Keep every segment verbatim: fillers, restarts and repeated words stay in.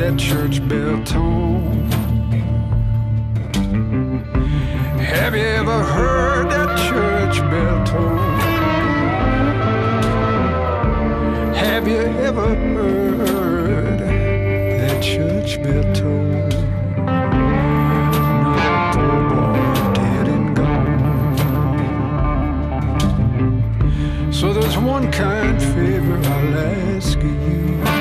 that church bell tone? Have you ever heard that church bell tone? Have you ever heard that church bell tone? Another poor boy dead and gone. So there's one kind favor I'll ask you.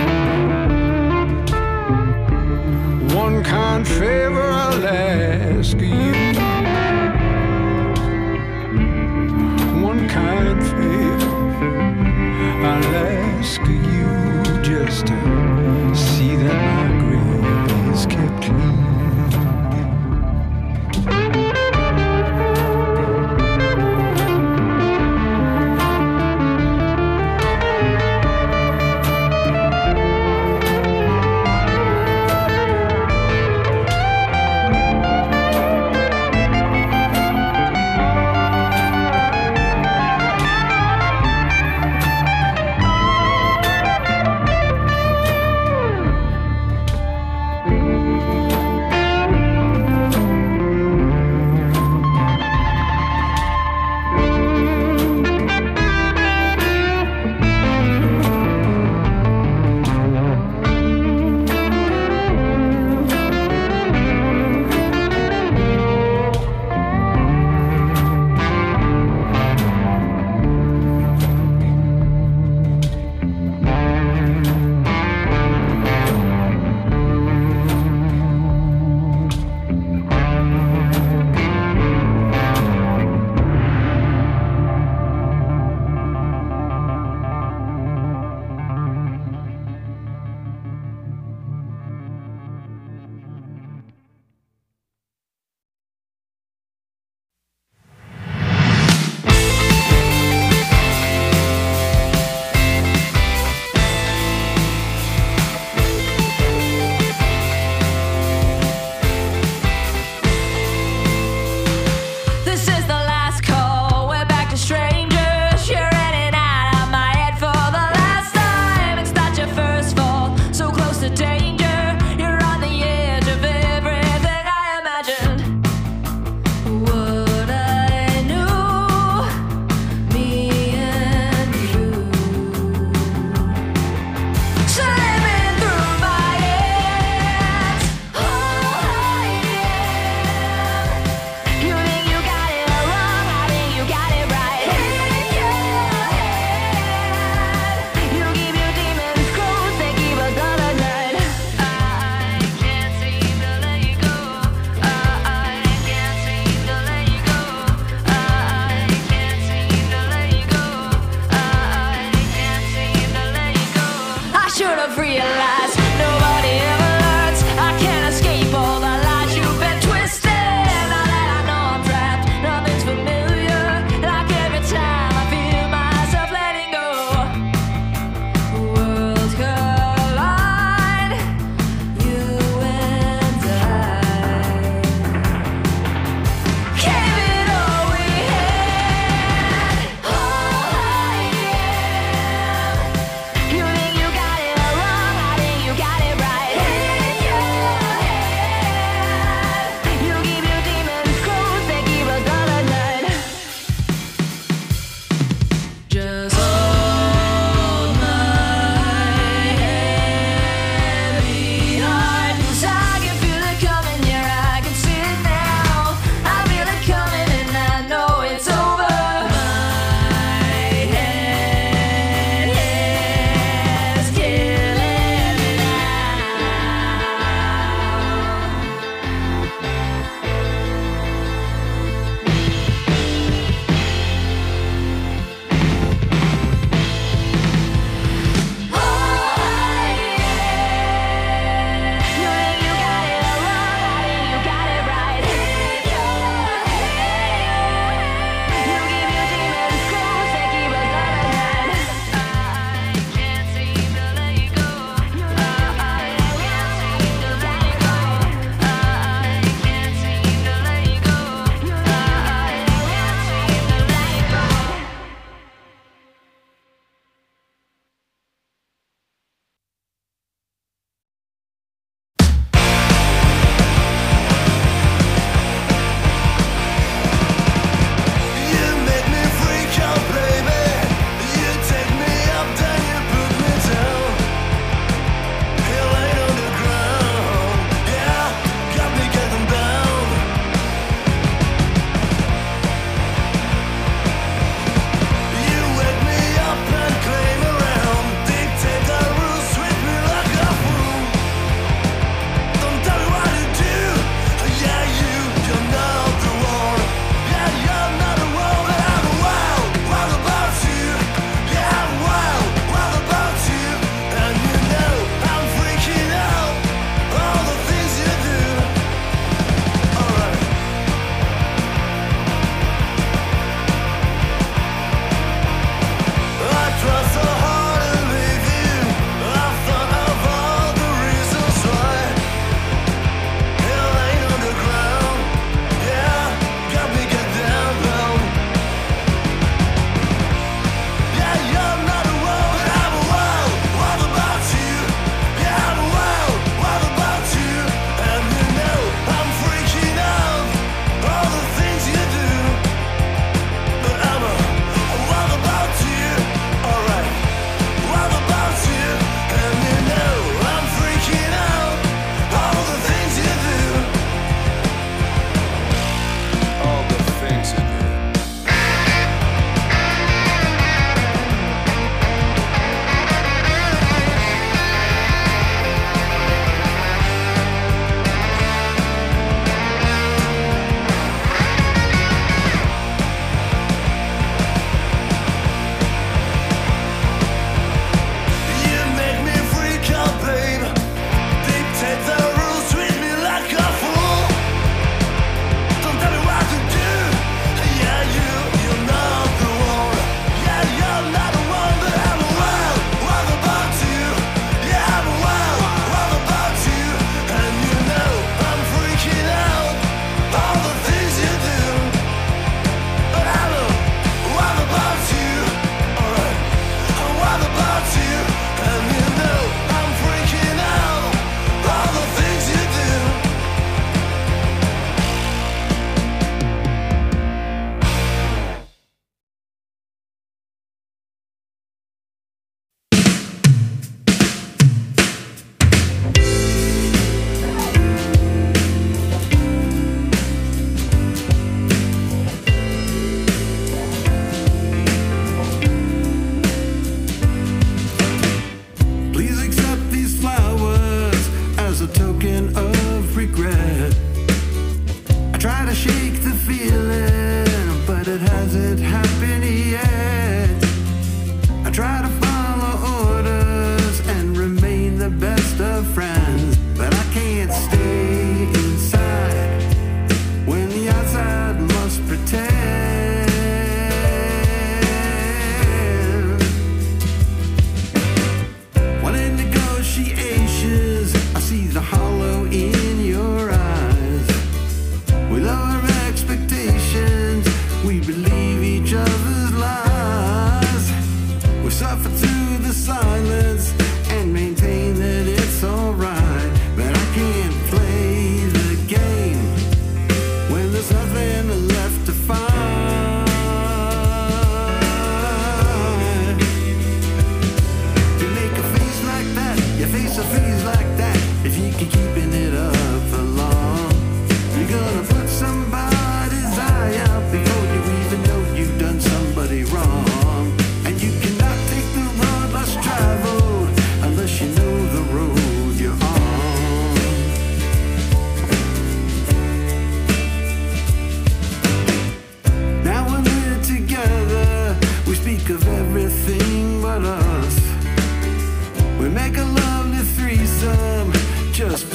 One kind favor I'll ask you. One kind favor I'll ask you, just to see that my grave is kept clean.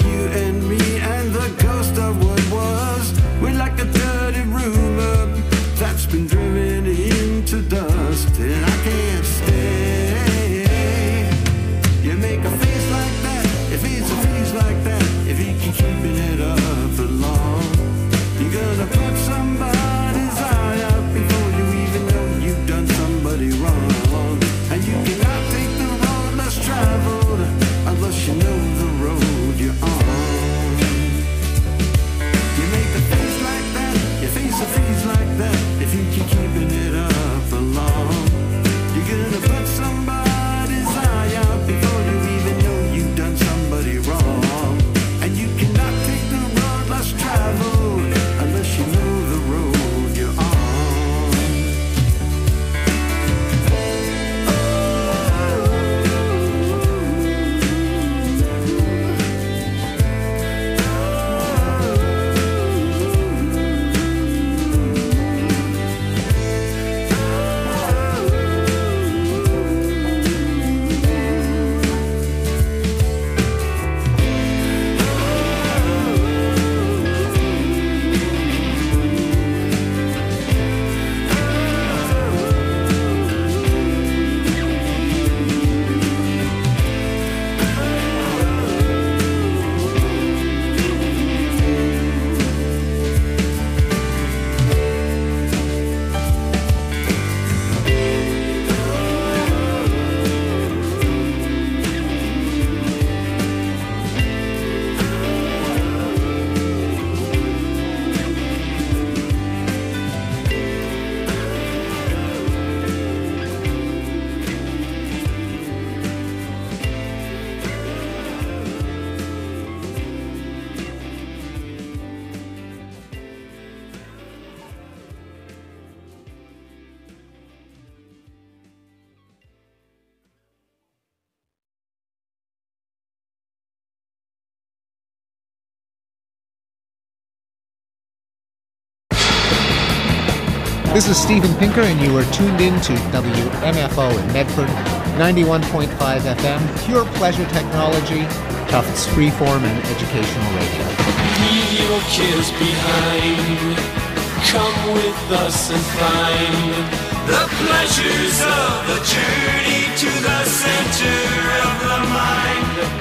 you and me and the ghost of what was. We're like a dirty rumor that's been driven into dust, and I can't stay. You make a face like that, if it's a face like that, if you keep keeping it up for long, you're gonna put somebody's eye out before you even know you've done somebody wrong. And you cannot take the road less traveled unless you know the road you're on. You make a face like that, you face a face like that, if you keep keeping it up for long, you're gonna put somebody's eye out before you even know you've done somebody wrong. And you cannot take the road less traveled unless you know the road you're on. This is Steven Pinker, and you are tuned in to W M F O in Medford, ninety-one point five F M, pure pleasure technology, Tufts freeform and educational radio. Leave your cares behind. Come with us and find the pleasures of a journey to the center of the mind.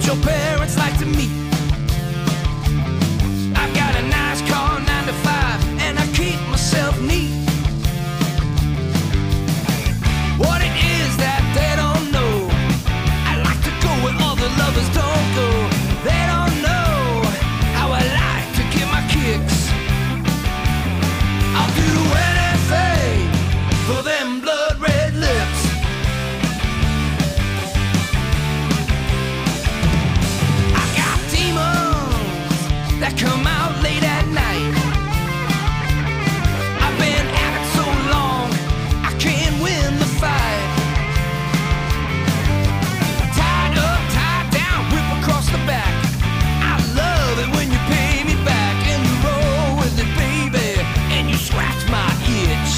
that your parents like to meet. I've got a nice car, nine to five, and I keep myself neat. What it is that they don't know, I like to go where other lovers don't go. They don't know how I like to get my kicks. I'll do anything for them blood red lips. I got demons that come out late at night. I've been at it so long, I can't win the fight. Tied up, tied down, whip across the back. I love it when you pay me back and you roll with it, baby, and you scratch my itch.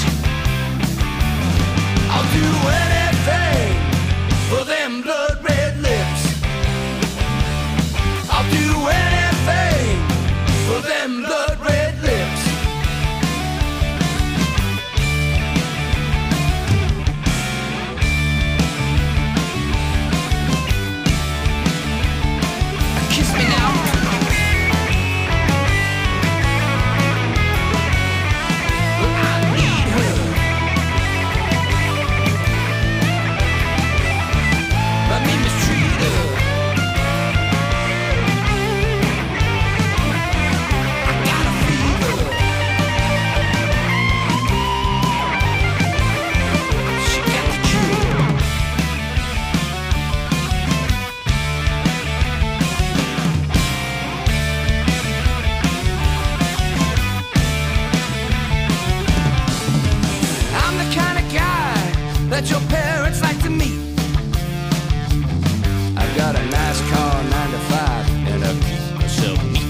I'll do anything for them blood red lips. I'll do anything for them blood red lips. Kiss me now. I need her. My name is Trina. I got a fever. She got the cure. I'm the kind of guy that your parents like to meet. I've got a nice car, nine to five, and I keep myself neat.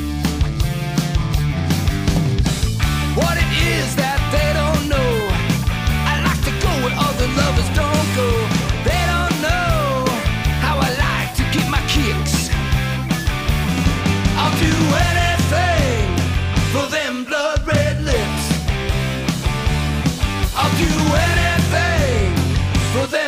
What it is that they don't know, I like to go where other lovers don't go. They don't know how I like to get my kicks. I'll do anything for them blood red lips. I'll do anything for them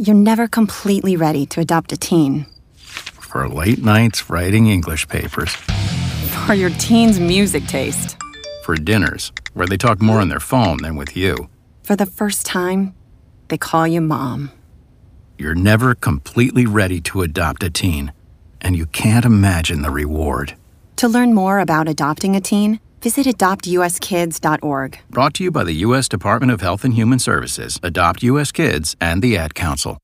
you're never completely ready to adopt a teen. For late nights writing English papers. For your teen's music taste. For dinners, where they talk more on their phone than with you. For the first time, they call you Mom. You're never completely ready to adopt a teen, and you can't imagine the reward. To learn more about adopting a teen, visit adopt u s kids dot org. Brought to you by the U S Department of Health and Human Services, Adopt U S Kids, and the Ad Council.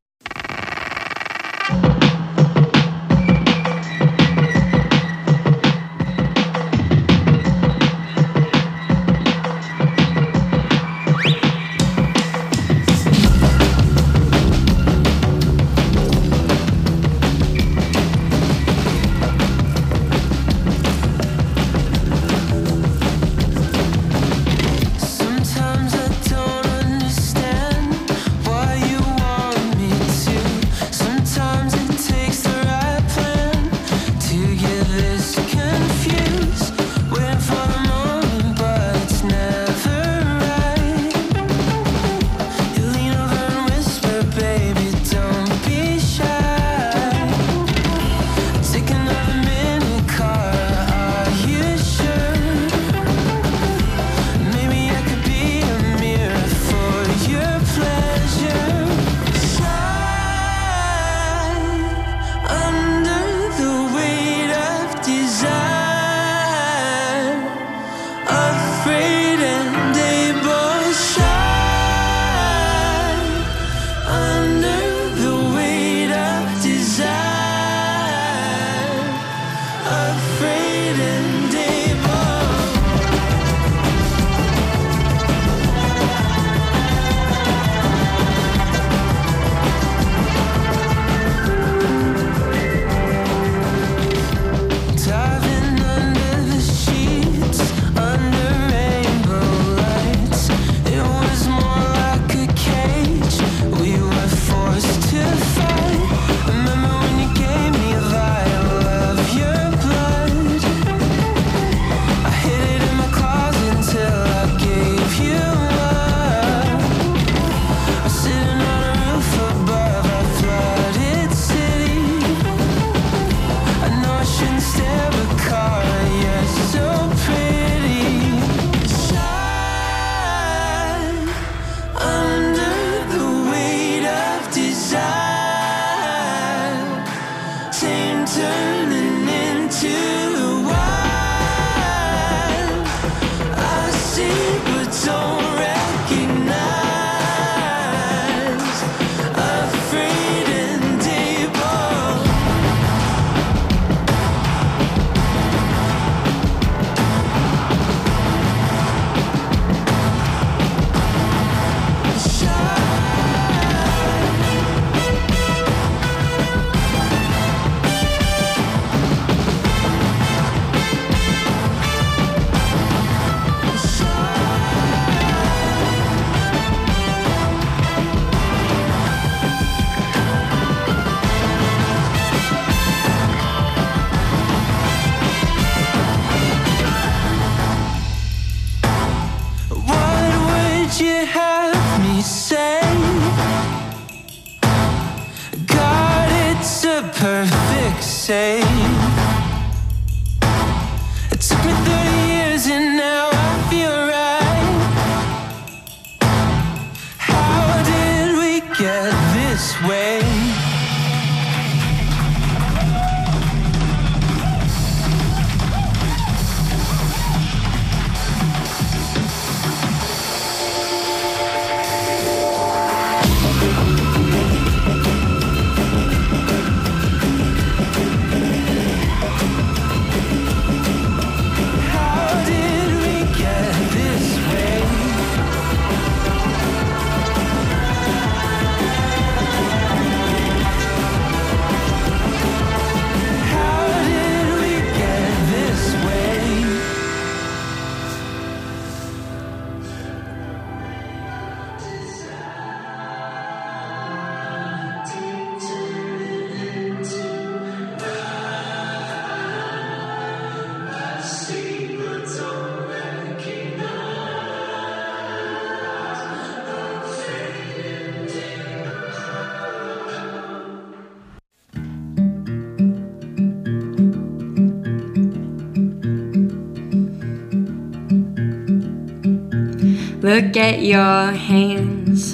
Look at your hands,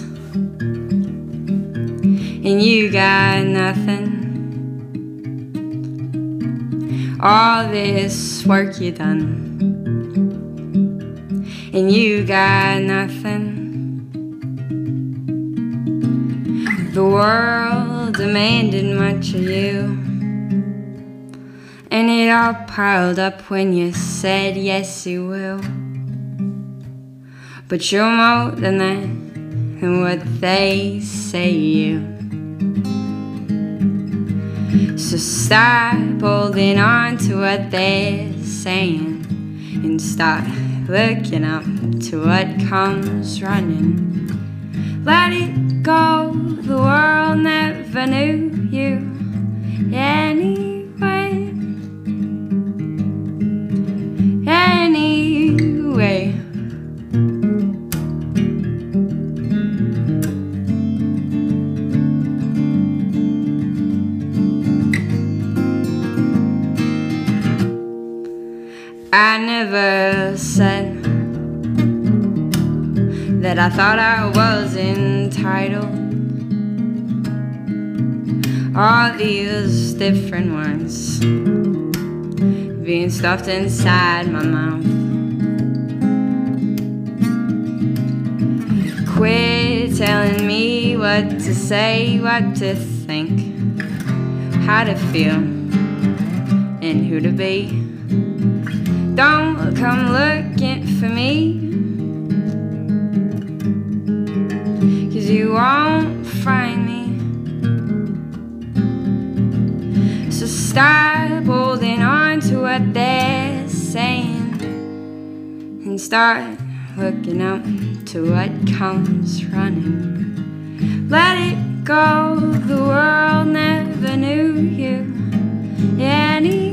and you got nothing. All this work you done, and you got nothing. The world demanded much of you, and it all piled up when you said yes you will. But you're more than that, and what they say you. So stop holding on to what they're saying, and start looking up to what comes running. Let it go, the world never knew you anyway. Anyway. I never said that I thought I was entitled. All these different words being stuffed inside my mouth. Quit telling me what to say, what to think, how to feel, and who to be. Don't come looking for me, 'cause you won't find me. So stop holding on to what they're saying, and start looking up to what comes running. Let it go, the world never knew you anyway.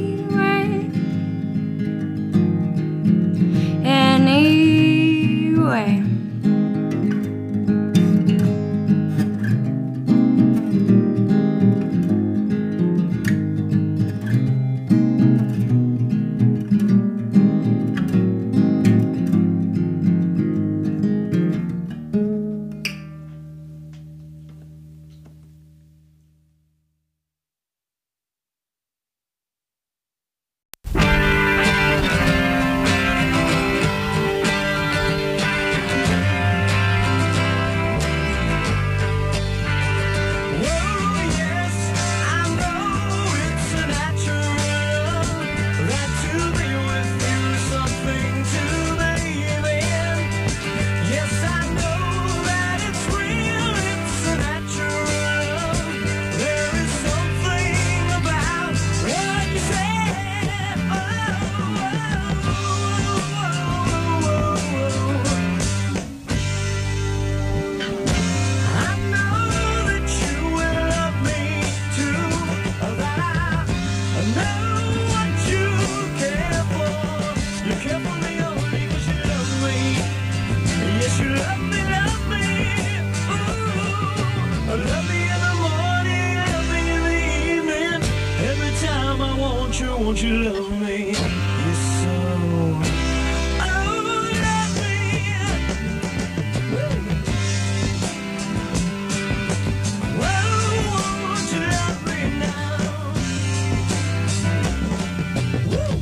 Anyway. Won't you love me? Yes, so. Oh, love me. Well, won't you love me now? Woo.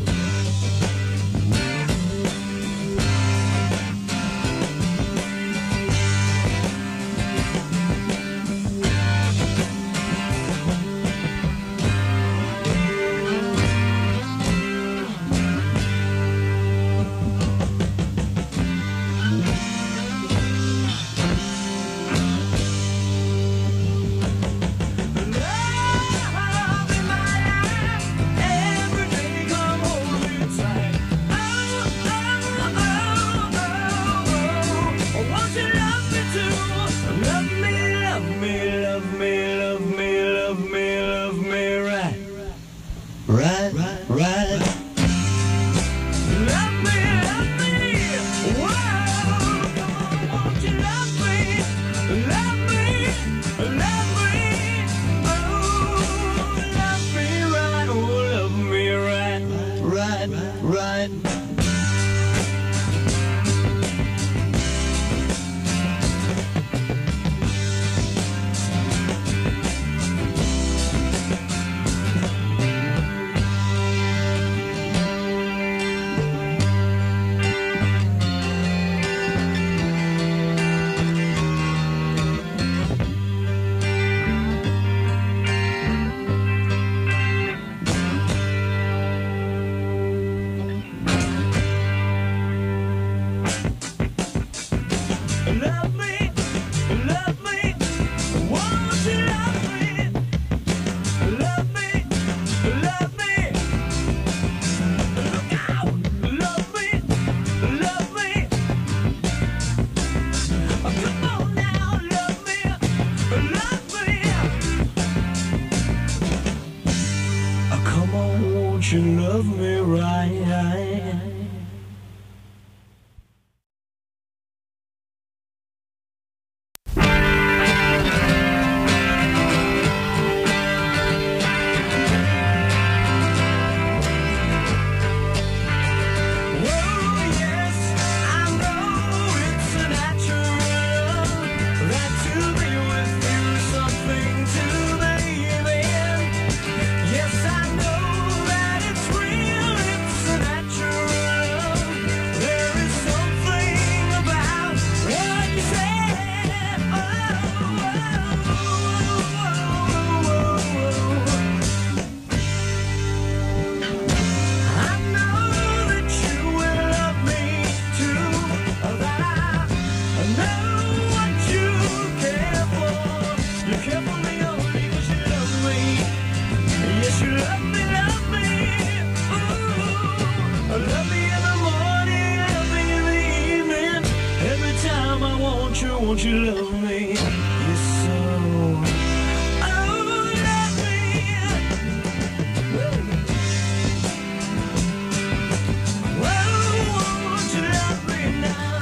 won't you love me right? Won't you love me? Yes, so. Oh, love me. Whoa, won't you love me now?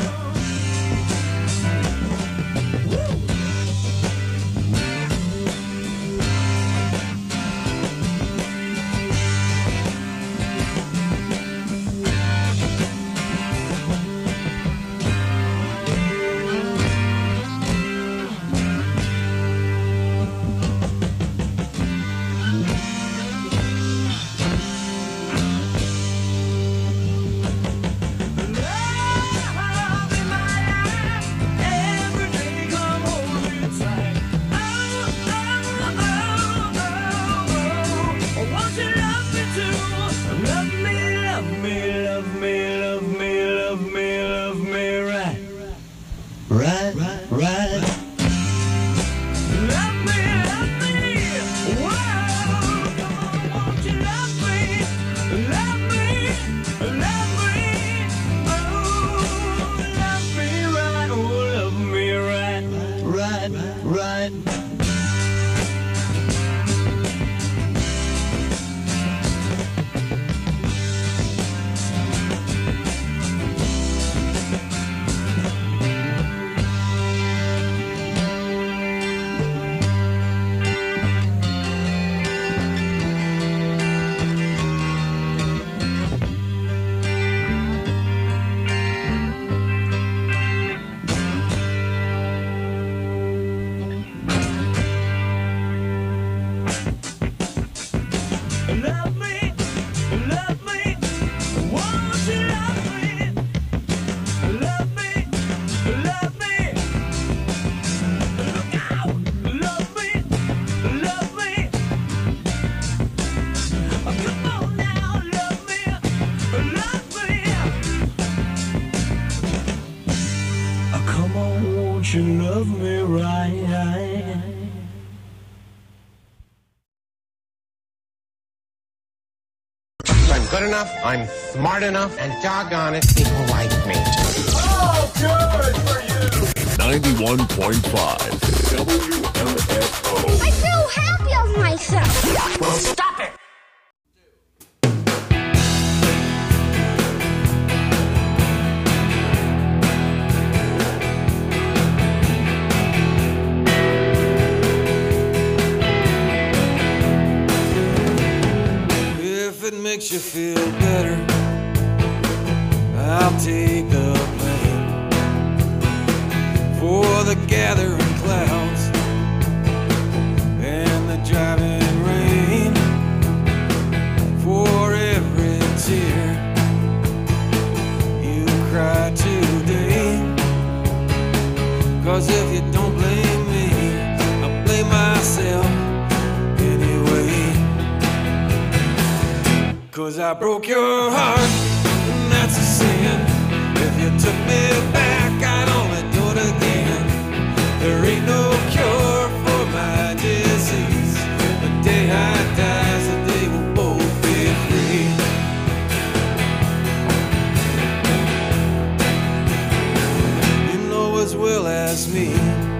Right, right, right. Love me, love me. Whoa, come on, won't you love me? Love me, love me. Oh, love me right. Oh, love me right, right, right. You love me right. I'm good enough, I'm smart enough, and doggone it, people like me. Oh, good for you! ninety-one point five W M F O. I feel happy of myself. Well, stop it! Makes you feel better, I'll take the blame for the gathering clouds and the driving rain, for every tear you cry today. Cause if you don't blame me, I'll blame myself anyway. Cause I broke your heart, and that's a sin. If you took me back, I'd only do it again. There ain't no cure for my disease. The day I die is the day we'll both be free. You know as well as me,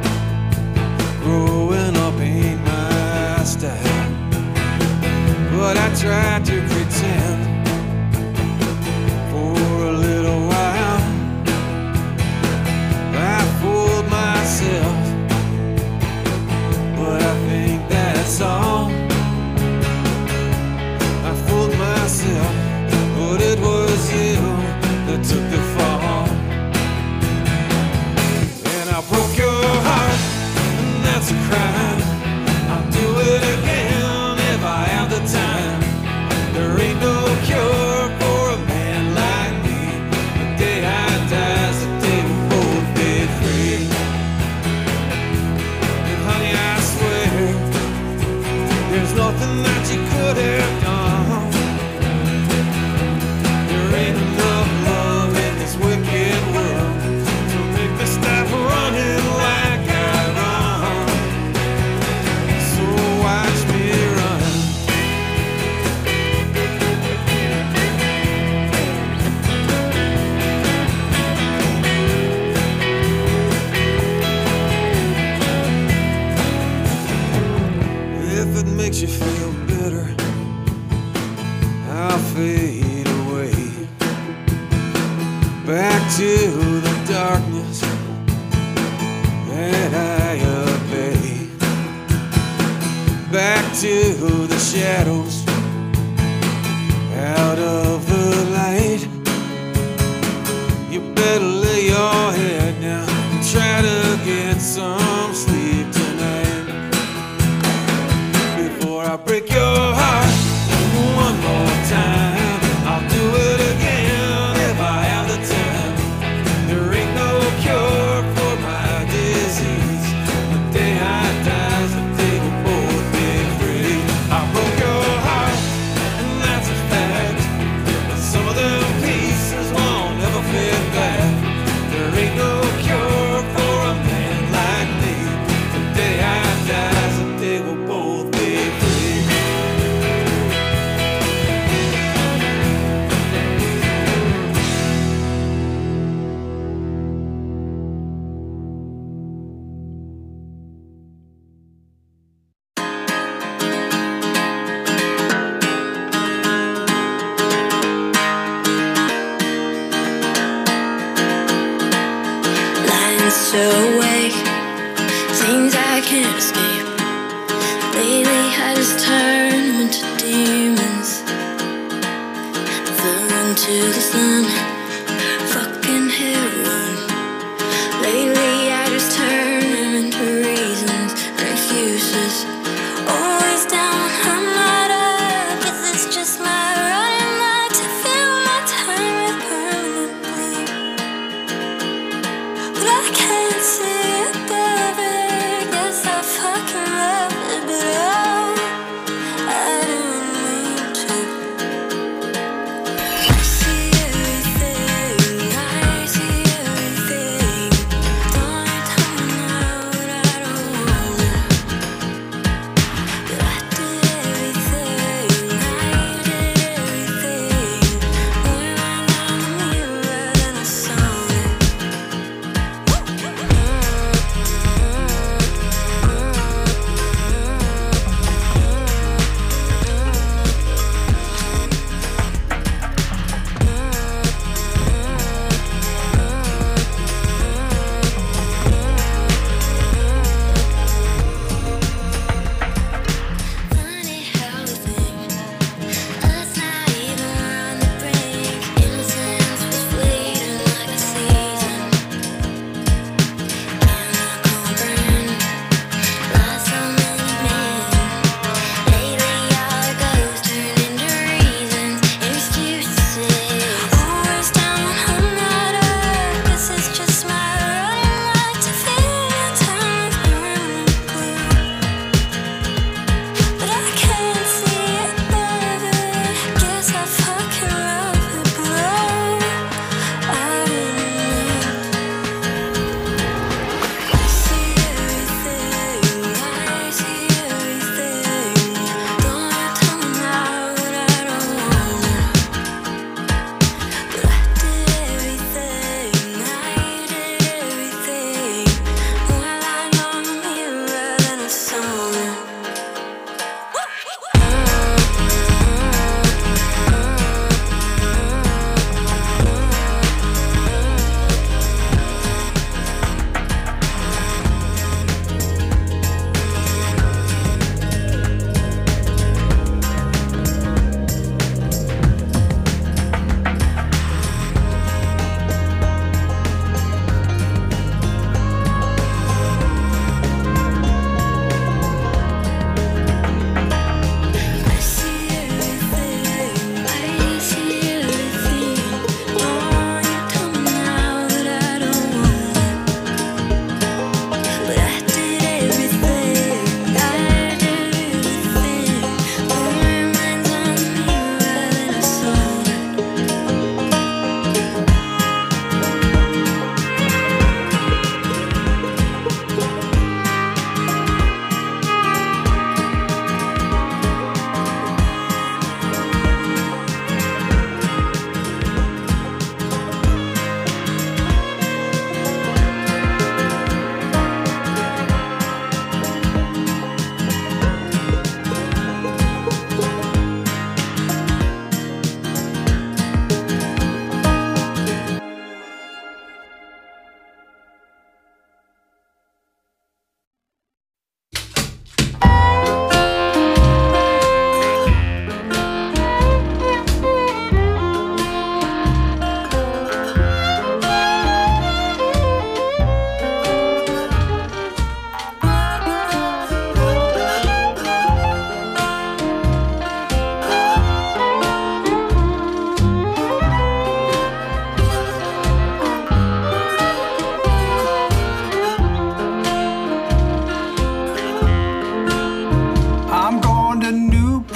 growing up ain't my style. But I tried to pretend nothing that you could have done. There ain't enough love in this wicked world to make me stop running like I run. So watch me run. If it makes you feel better, I'll fade away back to the darkness that I obey, back to the shadows, out of the light. You better lay your head down and try to get some sleep tonight. Before I break your heart one more time, I'll do it again if I have the time. There ain't no cure for my disease. The day I die, the day we'll both be free. I broke your heart, and that's a fact. But some of them pieces won't ever fit back. There ain't no cure for a man like me. The day I die, the day we'll both be free. Lying so awake, things I can't escape. Lately I just turn them into demons. Fell into the sun, fucking heroin. Lately I just turn them into reasons and excuses. Always down, I'm not up. Guess it's just my running mind to fill my time with permanently. But I can't see above it. Guess I fucking love it, but oh, I didn't mean to. I see everything.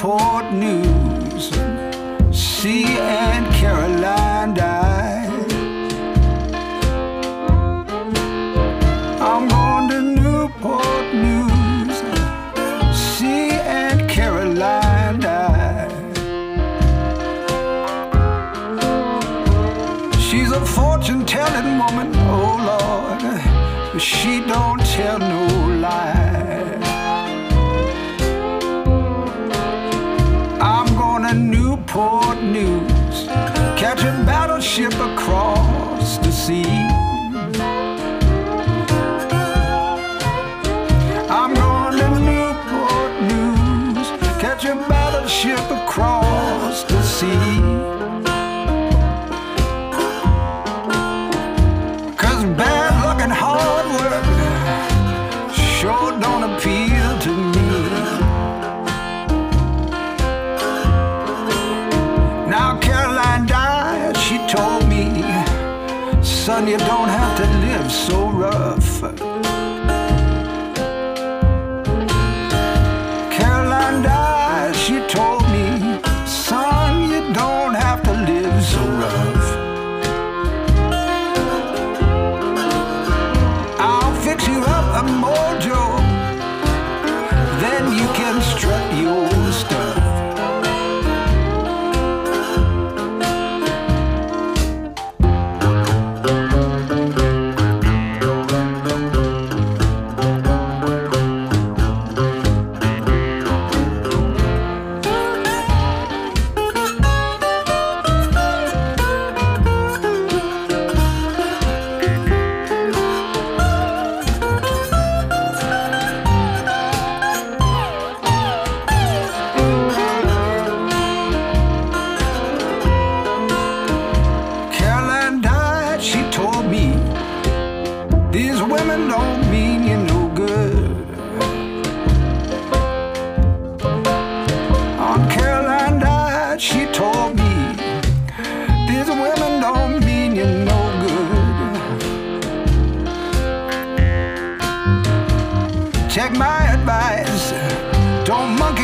Newport News. C. and Caroline died. I'm going to Newport News. C. and Caroline died. She's a fortune-telling woman, oh Lord, but she don't tell no lie. I'm going to Newport News, catch a battleship across the sea. I'm going to Newport News, catch a battleship across the sea. Cause bad luck and hard work sure don't appeal to me. Now Caroline died, she told me, son, you don't have to live so rough. Caroline died, she told me, son, you don't have to live so rough. I'll fix you up a mojo, then you can strut your stuff. Take my advice, don't monkey